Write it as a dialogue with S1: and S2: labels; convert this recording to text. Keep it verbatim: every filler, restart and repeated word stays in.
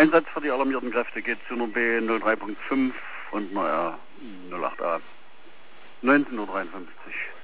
S1: Einsatz für die alarmierten Kräfte geht zu Nummer B null drei Punkt fünf und naja null acht A. neunzehn Uhr dreiundfünfzig.